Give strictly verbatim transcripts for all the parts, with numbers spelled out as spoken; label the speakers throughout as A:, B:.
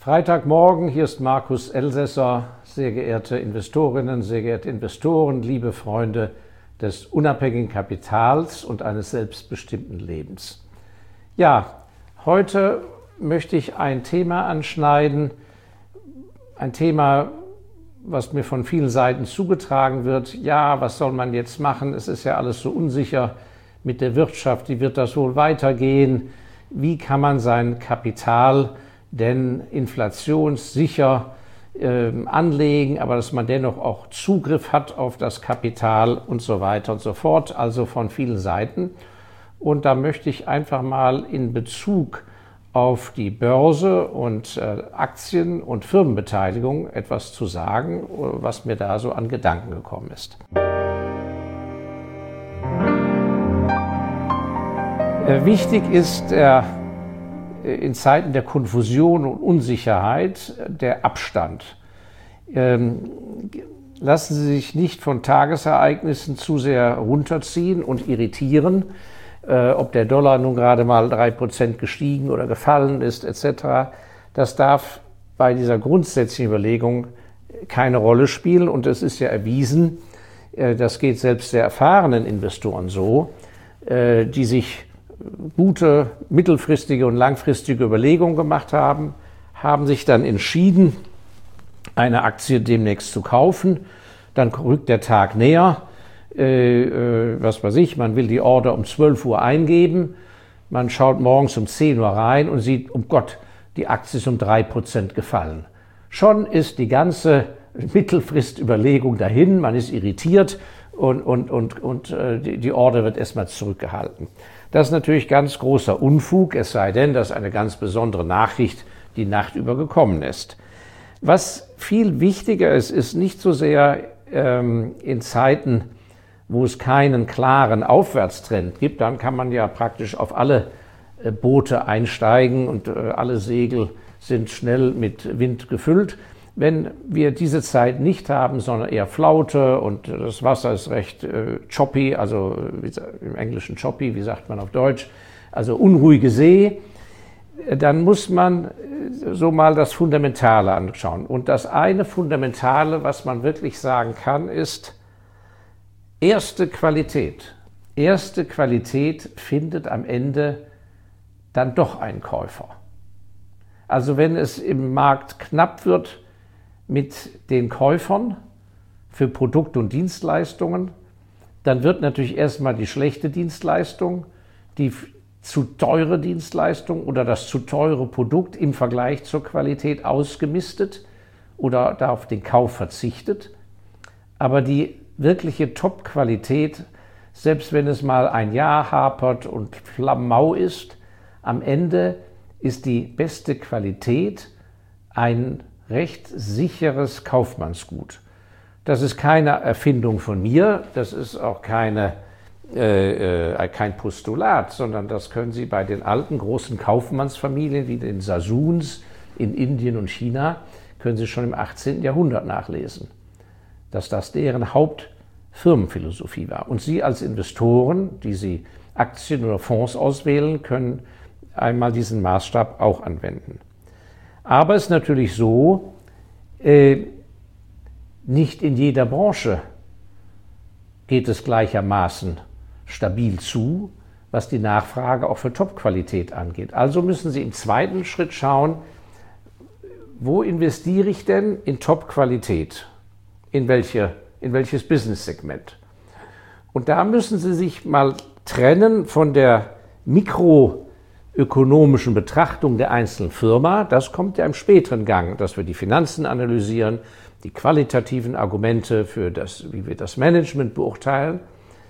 A: Freitagmorgen, hier ist Markus Elsässer. Sehr geehrte Investorinnen, sehr geehrte Investoren, liebe Freunde des unabhängigen Kapitals und eines selbstbestimmten Lebens. Ja, heute möchte ich ein Thema anschneiden, ein Thema, was mir von vielen Seiten zugetragen wird. Ja, was soll man jetzt machen? Es ist ja alles so unsicher mit der Wirtschaft. Wie wird das wohl weitergehen? Wie kann man sein Kapital denn inflationssicher äh, anlegen, aber dass man dennoch auch Zugriff hat auf das Kapital und so weiter und so fort, also von vielen Seiten. Und da möchte ich einfach mal in Bezug auf die Börse und äh, Aktien- und Firmenbeteiligung etwas zu sagen, was mir da so an Gedanken gekommen ist. Äh, wichtig ist der in Zeiten der Konfusion und Unsicherheit der Abstand. Ähm, lassen Sie sich nicht von Tagesereignissen zu sehr runterziehen und irritieren, äh, ob der Dollar nun gerade mal drei Prozent gestiegen oder gefallen ist, et cetera. Das darf bei dieser grundsätzlichen Überlegung keine Rolle spielen und es ist ja erwiesen, äh, das geht selbst sehr erfahrenen Investoren so, äh, die sich gute mittelfristige und langfristige Überlegungen gemacht haben, haben sich dann entschieden, eine Aktie demnächst zu kaufen. Dann rückt der Tag näher, äh, äh, was weiß ich, man will die Order um zwölf Uhr eingeben, man schaut morgens um zehn Uhr rein und sieht, um Gott, die Aktie ist um drei Prozent gefallen. Schon ist die ganze Mittelfristüberlegung dahin, man ist irritiert und, und, und, und äh, die, die Order wird erstmal zurückgehalten. Das ist natürlich ganz großer Unfug, es sei denn, dass eine ganz besondere Nachricht die Nacht über gekommen ist. Was viel wichtiger ist, ist nicht so sehr ähm, in Zeiten, wo es keinen klaren Aufwärtstrend gibt, dann kann man ja praktisch auf alle äh, Boote einsteigen und äh, alle Segel sind schnell mit Wind gefüllt. Wenn wir diese Zeit nicht haben, sondern eher Flaute und das Wasser ist recht äh, choppy, also wie, im Englischen choppy, wie sagt man auf Deutsch, also unruhige See, dann muss man so mal das Fundamentale anschauen. Und das eine Fundamentale, was man wirklich sagen kann, ist erste Qualität. Erste Qualität findet am Ende dann doch einen Käufer. Also wenn es im Markt knapp wird, mit den Käufern für Produkte und Dienstleistungen, dann wird natürlich erstmal die schlechte Dienstleistung, die zu teure Dienstleistung oder das zu teure Produkt im Vergleich zur Qualität ausgemistet oder da auf den Kauf verzichtet. Aber die wirkliche Top-Qualität, selbst wenn es mal ein Jahr hapert und flammau ist, am Ende ist die beste Qualität ein recht sicheres Kaufmannsgut. Das ist keine Erfindung von mir, das ist auch keine, äh, äh, kein Postulat, sondern das können Sie bei den alten großen Kaufmannsfamilien wie den Sasuns in Indien und China, können Sie schon im achtzehnten Jahrhundert nachlesen, dass das deren Hauptfirmenphilosophie war. Und Sie als Investoren, die Sie Aktien oder Fonds auswählen, können einmal diesen Maßstab auch anwenden. Aber es ist natürlich so, äh, nicht in jeder Branche geht es gleichermaßen stabil zu, was die Nachfrage auch für Top-Qualität angeht. Also müssen Sie im zweiten Schritt schauen, wo investiere ich denn in Top-Qualität? In, welche, in welches Business-Segment? Und da müssen Sie sich mal trennen von der Mikro- ökonomischen Betrachtung der einzelnen Firma, das kommt ja im späteren Gang, dass wir die Finanzen analysieren, die qualitativen Argumente für das, wie wir das Management beurteilen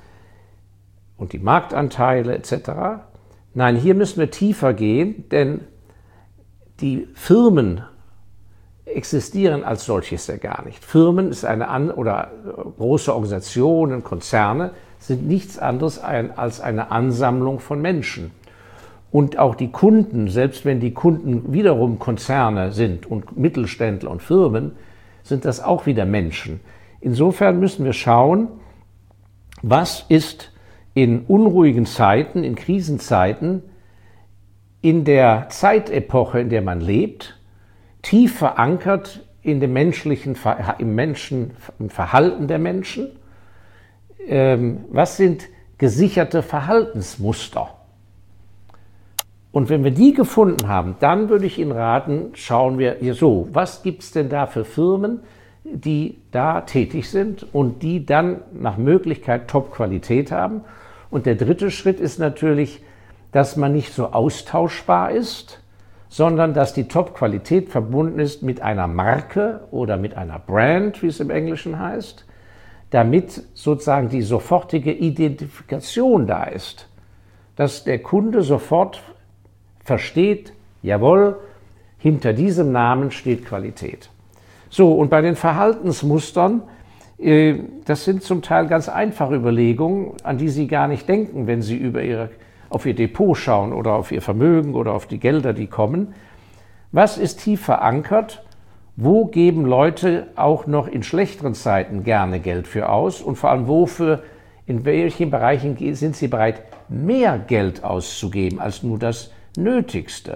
A: und die Marktanteile et cetera. Nein, hier müssen wir tiefer gehen, denn die Firmen existieren als solches ja gar nicht. Firmen ist eine An- oder große Organisationen, Konzerne sind nichts anderes als eine Ansammlung von Menschen. Und auch die Kunden, selbst wenn die Kunden wiederum Konzerne sind und Mittelständler und Firmen, sind das auch wieder Menschen. Insofern müssen wir schauen, was ist in unruhigen Zeiten, in Krisenzeiten, in der Zeitepoche, in der man lebt, tief verankert in dem menschlichen, im Menschen, im Verhalten der Menschen. Ähm, was sind gesicherte Verhaltensmuster? Und wenn wir die gefunden haben, dann würde ich Ihnen raten, schauen wir hier so, was gibt es denn da für Firmen, die da tätig sind und die dann nach Möglichkeit Top-Qualität haben. Und der dritte Schritt ist natürlich, dass man nicht so austauschbar ist, sondern dass die Top-Qualität verbunden ist mit einer Marke oder mit einer Brand, wie es im Englischen heißt, damit sozusagen die sofortige Identifikation da ist, dass der Kunde sofort versteht, jawohl, hinter diesem Namen steht Qualität. So, und bei den Verhaltensmustern, äh, das sind zum Teil ganz einfache Überlegungen, an die Sie gar nicht denken, wenn Sie über ihre, auf Ihr Depot schauen oder auf Ihr Vermögen oder auf die Gelder, die kommen. Was ist tief verankert? Wo geben Leute auch noch in schlechteren Zeiten gerne Geld für aus? Und vor allem, wofür, in welchen Bereichen sind Sie bereit, mehr Geld auszugeben als nur das Nötigste?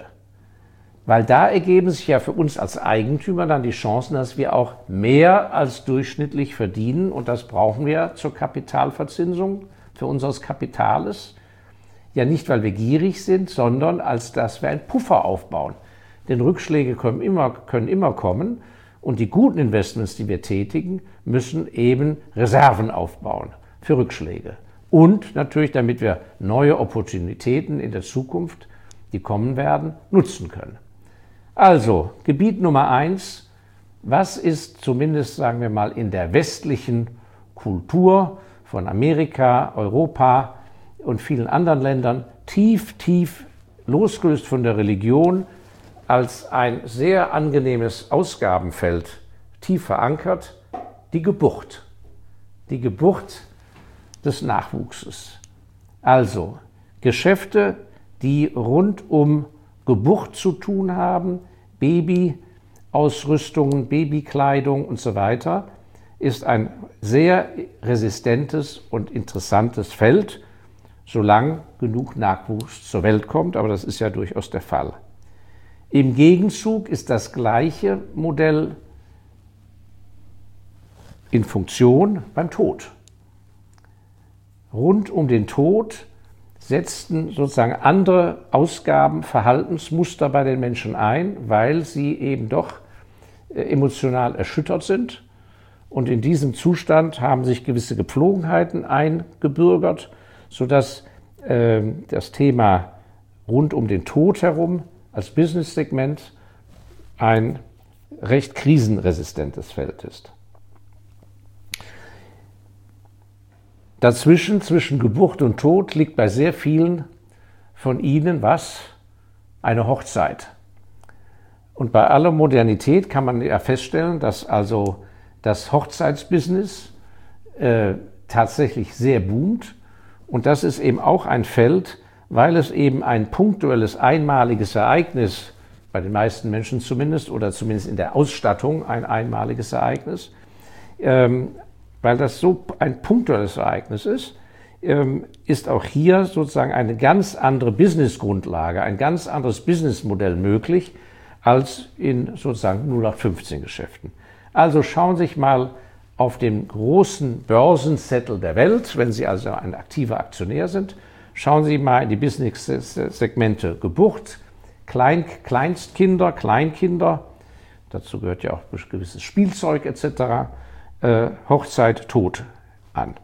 A: Weil da ergeben sich ja für uns als Eigentümer dann die Chancen, dass wir auch mehr als durchschnittlich verdienen. Und das brauchen wir zur Kapitalverzinsung für unseres Kapitales. Ja nicht, weil wir gierig sind, sondern als dass wir einen Puffer aufbauen. Denn Rückschläge können immer, können immer kommen. Und die guten Investments, die wir tätigen, müssen eben Reserven aufbauen für Rückschläge. Und natürlich, damit wir neue Opportunitäten in der Zukunft, die kommen werden, nutzen können. Also, Gebiet Nummer eins, was ist zumindest, sagen wir mal, in der westlichen Kultur von Amerika, Europa und vielen anderen Ländern tief, tief losgelöst von der Religion als ein sehr angenehmes Ausgabenfeld tief verankert, die Geburt. Die Geburt des Nachwuchses. Also, Geschäfte, die rund um Geburt zu tun haben, Babyausrüstungen, Babykleidung und so weiter, ist ein sehr resistentes und interessantes Feld, solange genug Nachwuchs zur Welt kommt, aber das ist ja durchaus der Fall. Im Gegenzug ist das gleiche Modell in Funktion beim Tod. Rund um den Tod setzten sozusagen andere Ausgaben, Verhaltensmuster bei den Menschen ein, weil sie eben doch emotional erschüttert sind. Und in diesem Zustand haben sich gewisse Gepflogenheiten eingebürgert, sodass äh, das Thema rund um den Tod herum als Business-Segment ein recht krisenresistentes Feld ist. Dazwischen, zwischen Geburt und Tod, liegt bei sehr vielen von Ihnen was? Eine Hochzeit. Und bei aller Modernität kann man ja feststellen, dass also das Hochzeitsbusiness äh, tatsächlich sehr boomt. Und das ist eben auch ein Feld, weil es eben ein punktuelles, einmaliges Ereignis, bei den meisten Menschen zumindest, oder zumindest in der Ausstattung ein einmaliges Ereignis, ähm, weil das so ein punktuelles Ereignis ist, ähm, ist auch hier sozusagen eine ganz andere Businessgrundlage, ein ganz anderes Businessmodell möglich als in sozusagen null acht fünfzehn Geschäften. Also schauen Sie sich mal auf den großen Börsenzettel der Welt, wenn Sie also ein aktiver Aktionär sind, schauen Sie mal in die Business-Segmente Geburt, Klein, Kleinstkinder, Kleinkinder, dazu gehört ja auch gewisses Spielzeug et cetera, äh, Hochzeit, Tod an.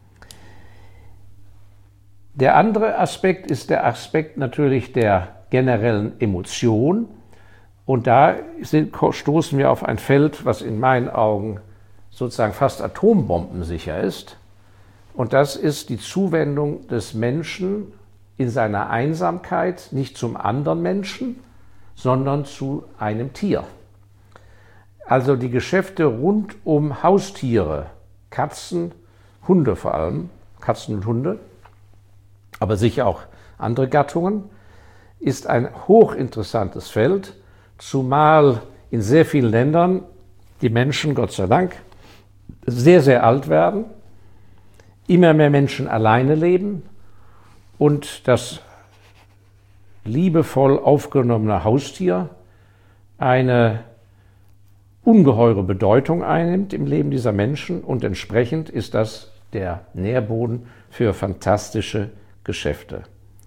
A: Der andere Aspekt ist der Aspekt natürlich der generellen Emotion. Und da sind, stoßen wir auf ein Feld, was in meinen Augen sozusagen fast atombombensicher ist. Und das ist die Zuwendung des Menschen in seiner Einsamkeit nicht zum anderen Menschen, sondern zu einem Tier. Also die Geschäfte rund um Haustiere, Katzen, Hunde vor allem, Katzen und Hunde, aber sicher auch andere Gattungen, ist ein hochinteressantes Feld, zumal in sehr vielen Ländern die Menschen, Gott sei Dank, sehr, sehr alt werden, immer mehr Menschen alleine leben und das liebevoll aufgenommene Haustier eine ungeheure Bedeutung einnimmt im Leben dieser Menschen und entsprechend ist das der Nährboden für fantastische Geschäfte.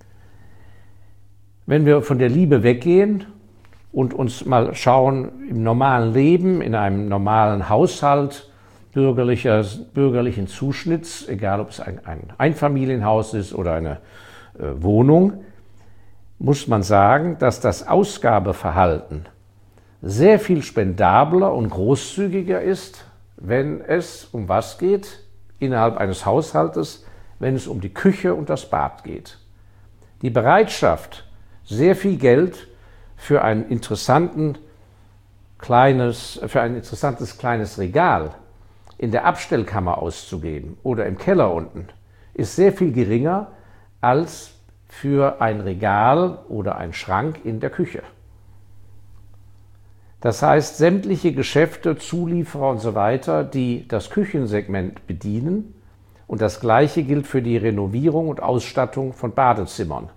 A: Wenn wir von der Liebe weggehen und uns mal schauen im normalen Leben, in einem normalen Haushalt, bürgerlicher, bürgerlichen Zuschnitts, egal ob es ein, ein Einfamilienhaus ist oder eine äh, Wohnung, muss man sagen, dass das Ausgabeverhalten sehr viel spendabler und großzügiger ist, wenn es um was geht innerhalb eines Haushaltes, wenn es um die Küche und das Bad geht. Die Bereitschaft, sehr viel Geld für ein, interessanten, kleines, für ein interessantes kleines Regal in der Abstellkammer auszugeben oder im Keller unten, ist sehr viel geringer als für ein Regal oder ein Schrank in der Küche. Das heißt, sämtliche Geschäfte, Zulieferer und so weiter, die das Küchensegment bedienen, und das Gleiche gilt für die Renovierung und Ausstattung von Badezimmern.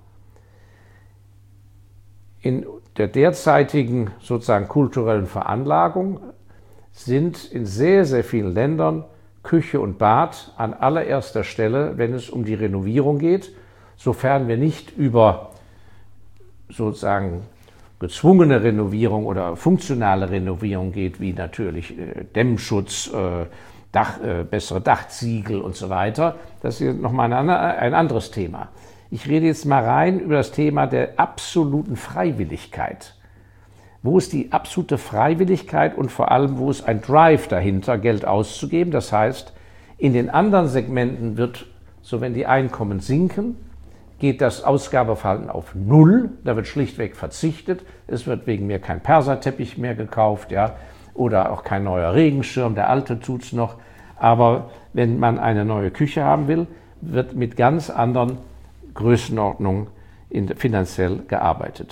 A: In der derzeitigen sozusagen kulturellen Veranlagung sind in sehr, sehr vielen Ländern Küche und Bad an allererster Stelle, wenn es um die Renovierung geht, sofern wir nicht über sozusagen gezwungene Renovierung oder funktionale Renovierung geht, wie natürlich äh, Dämmschutz, äh, Dach, äh, bessere Dachziegel und so weiter. Das ist nochmal ein, ein anderes Thema. Ich rede jetzt mal rein über das Thema der absoluten Freiwilligkeit. Wo ist die absolute Freiwilligkeit und vor allem, wo ist ein Drive dahinter, Geld auszugeben? Das heißt, in den anderen Segmenten wird, so wenn die Einkommen sinken, geht das Ausgabeverhalten auf Null, da wird schlichtweg verzichtet, es wird wegen mir kein Perserteppich mehr gekauft, ja, oder auch kein neuer Regenschirm, der alte tut's noch, aber wenn man eine neue Küche haben will, wird mit ganz anderen Größenordnungen in, finanziell gearbeitet.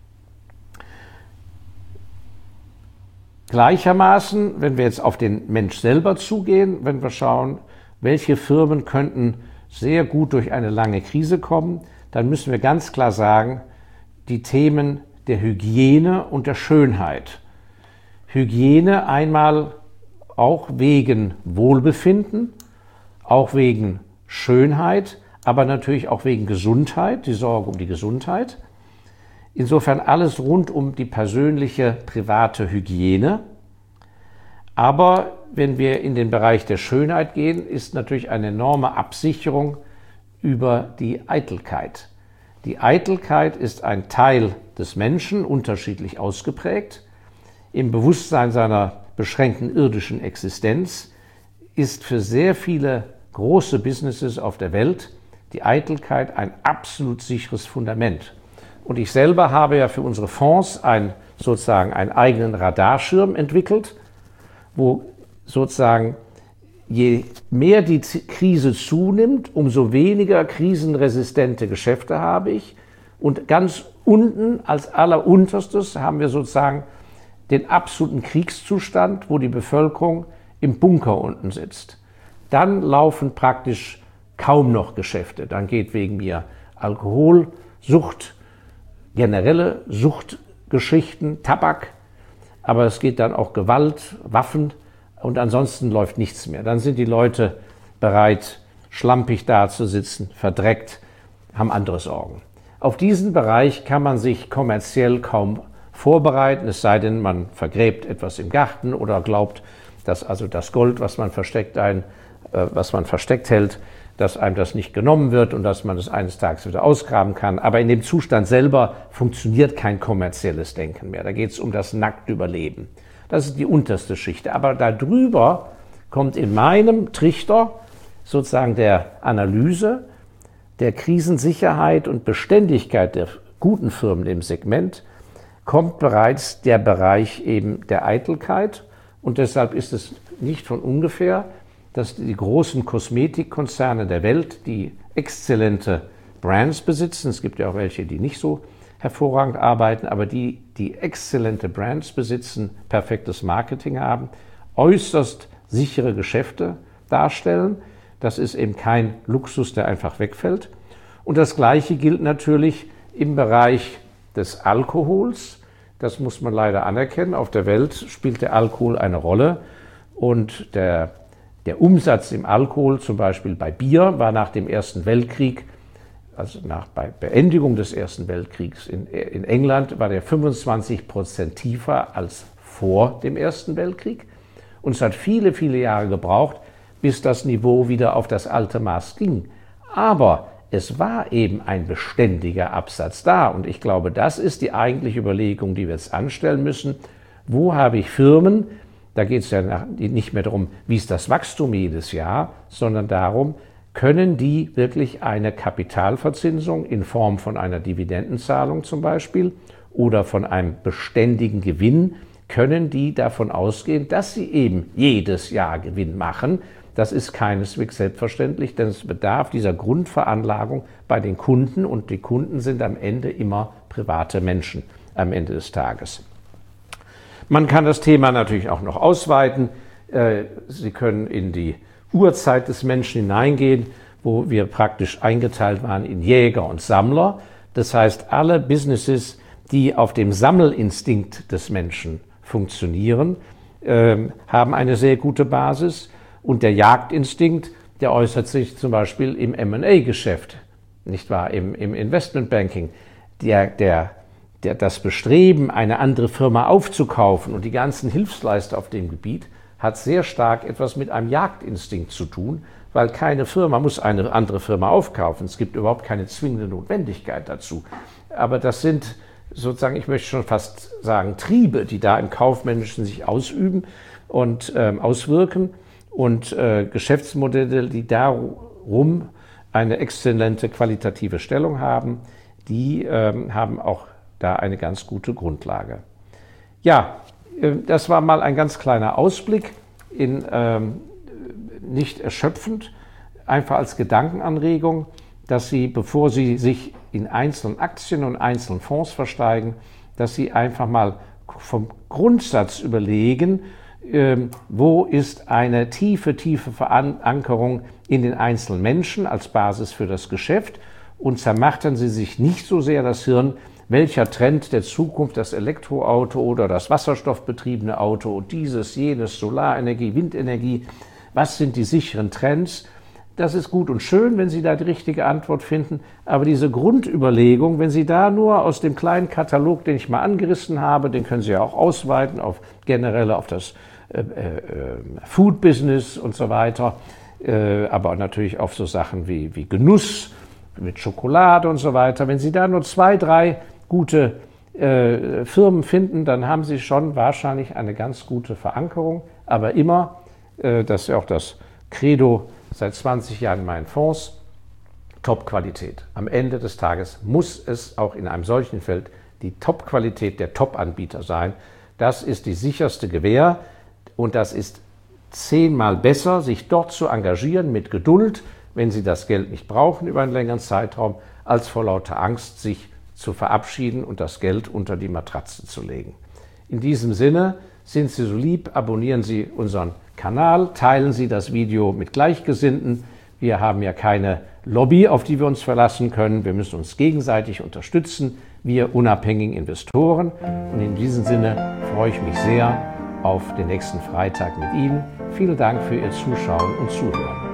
A: Gleichermaßen, wenn wir jetzt auf den Mensch selber zugehen, wenn wir schauen, welche Firmen könnten sehr gut durch eine lange Krise kommen, dann müssen wir ganz klar sagen, die Themen der Hygiene und der Schönheit. Hygiene einmal auch wegen Wohlbefinden, auch wegen Schönheit, aber natürlich auch wegen Gesundheit, die Sorge um die Gesundheit. Insofern alles rund um die persönliche, private Hygiene. Aber wenn wir in den Bereich der Schönheit gehen, ist natürlich eine enorme Absicherung über die Eitelkeit. Die Eitelkeit ist ein Teil des Menschen, unterschiedlich ausgeprägt. Im Bewusstsein seiner beschränkten irdischen Existenz ist für sehr viele große Businesses auf der Welt die Eitelkeit ein absolut sicheres Fundament. Und ich selber habe ja für unsere Fonds ein, sozusagen einen eigenen Radarschirm entwickelt, wo sozusagen je mehr die Krise zunimmt, umso weniger krisenresistente Geschäfte habe ich. Und ganz unten, als allerunterstes, haben wir sozusagen den absoluten Kriegszustand, wo die Bevölkerung im Bunker unten sitzt. Dann laufen praktisch kaum noch Geschäfte. Dann geht wegen mir Alkoholsucht, generelle Suchtgeschichten, Tabak, aber es geht dann auch Gewalt, Waffen und ansonsten läuft nichts mehr. Dann sind die Leute bereit, schlampig dazusitzen, verdreckt, haben andere Sorgen. Auf diesen Bereich kann man sich kommerziell kaum vorbereiten, es sei denn, man vergräbt etwas im Garten oder glaubt, dass also das Gold, was man versteckt, ein, äh, was man versteckt hält, dass einem das nicht genommen wird und dass man es eines Tages wieder ausgraben kann. Aber in dem Zustand selber funktioniert kein kommerzielles Denken mehr. Da geht es um das nackte Überleben. Das ist die unterste Schicht. Aber darüber kommt in meinem Trichter sozusagen der Analyse der Krisensicherheit und Beständigkeit der guten Firmen im Segment, kommt bereits der Bereich eben der Eitelkeit. Und deshalb ist es nicht von ungefähr, dass die großen Kosmetikkonzerne der Welt, die exzellente Brands besitzen, es gibt ja auch welche, die nicht so hervorragend arbeiten, aber die, die exzellente Brands besitzen, perfektes Marketing haben, äußerst sichere Geschäfte darstellen. Das ist eben kein Luxus, der einfach wegfällt. Und das Gleiche gilt natürlich im Bereich des Alkohols. Das muss man leider anerkennen. Auf der Welt spielt der Alkohol eine Rolle und der, der Umsatz im Alkohol, zum Beispiel bei Bier, war nach dem Ersten Weltkrieg, also nach bei Beendigung des Ersten Weltkriegs in, in England, war der fünfundzwanzig Prozent tiefer als vor dem Ersten Weltkrieg. Und es hat viele, viele Jahre gebraucht, bis das Niveau wieder auf das alte Maß ging. Aber es war eben ein beständiger Absatz da. Und ich glaube, das ist die eigentliche Überlegung, die wir jetzt anstellen müssen. Wo habe ich Firmen? Da geht es ja nicht mehr darum, wie ist das Wachstum jedes Jahr, sondern darum, können die wirklich eine Kapitalverzinsung in Form von einer Dividendenzahlung zum Beispiel oder von einem beständigen Gewinn, können die davon ausgehen, dass sie eben jedes Jahr Gewinn machen. Das ist keineswegs selbstverständlich, denn es bedarf dieser Grundveranlagung bei den Kunden und die Kunden sind am Ende immer private Menschen am Ende des Tages. Man kann das Thema natürlich auch noch ausweiten. Sie können in die Urzeit des Menschen hineingehen, wo wir praktisch eingeteilt waren in Jäger und Sammler. Das heißt, alle Businesses, die auf dem Sammelinstinkt des Menschen funktionieren, äh, haben eine sehr gute Basis. Und der Jagdinstinkt, der äußert sich zum Beispiel im M und A-Geschäft, nicht wahr, im, im Investmentbanking. Der, der, der, das Bestreben, eine andere Firma aufzukaufen und die ganzen Hilfsleister auf dem Gebiet, hat sehr stark etwas mit einem Jagdinstinkt zu tun, weil keine Firma muss eine andere Firma aufkaufen. Es gibt überhaupt keine zwingende Notwendigkeit dazu. Aber das sind sozusagen, ich möchte schon fast sagen, Triebe, die da im Kaufmännischen sich ausüben und ähm, auswirken und äh, Geschäftsmodelle, die darum eine exzellente qualitative Stellung haben, die ähm, haben auch da eine ganz gute Grundlage. Ja, das war mal ein ganz kleiner Ausblick, in, ähm, nicht erschöpfend, einfach als Gedankenanregung, dass Sie, bevor Sie sich in einzelnen Aktien und einzelnen Fonds versteigen, dass Sie einfach mal vom Grundsatz überlegen, ähm, wo ist eine tiefe, tiefe Verankerung in den einzelnen Menschen als Basis für das Geschäft und zermartern Sie sich nicht so sehr das Hirn, welcher Trend der Zukunft, das Elektroauto oder das wasserstoffbetriebene Auto und dieses, jenes, Solarenergie, Windenergie, was sind die sicheren Trends? Das ist gut und schön, wenn Sie da die richtige Antwort finden, aber diese Grundüberlegung, wenn Sie da nur aus dem kleinen Katalog, den ich mal angerissen habe, den können Sie ja auch ausweiten auf generell auf das äh, äh, Food-Business und so weiter, äh, aber natürlich auf so Sachen wie, wie Genuss mit Schokolade und so weiter. Wenn Sie da nur zwei, drei gute äh, Firmen finden, dann haben Sie schon wahrscheinlich eine ganz gute Verankerung. Aber immer, äh, das ist ja auch das Credo seit zwanzig Jahren in meinen Fonds, Top-Qualität. Am Ende des Tages muss es auch in einem solchen Feld die Top-Qualität der Top-Anbieter sein. Das ist die sicherste Gewähr und das ist zehnmal besser, sich dort zu engagieren mit Geduld, wenn Sie das Geld nicht brauchen über einen längeren Zeitraum, als vor lauter Angst sich zu verabschieden und das Geld unter die Matratze zu legen. In diesem Sinne, sind Sie so lieb, abonnieren Sie unseren Kanal, teilen Sie das Video mit Gleichgesinnten. Wir haben ja keine Lobby, auf die wir uns verlassen können. Wir müssen uns gegenseitig unterstützen, wir unabhängigen Investoren. Und in diesem Sinne freue ich mich sehr auf den nächsten Freitag mit Ihnen. Vielen Dank für Ihr Zuschauen und Zuhören.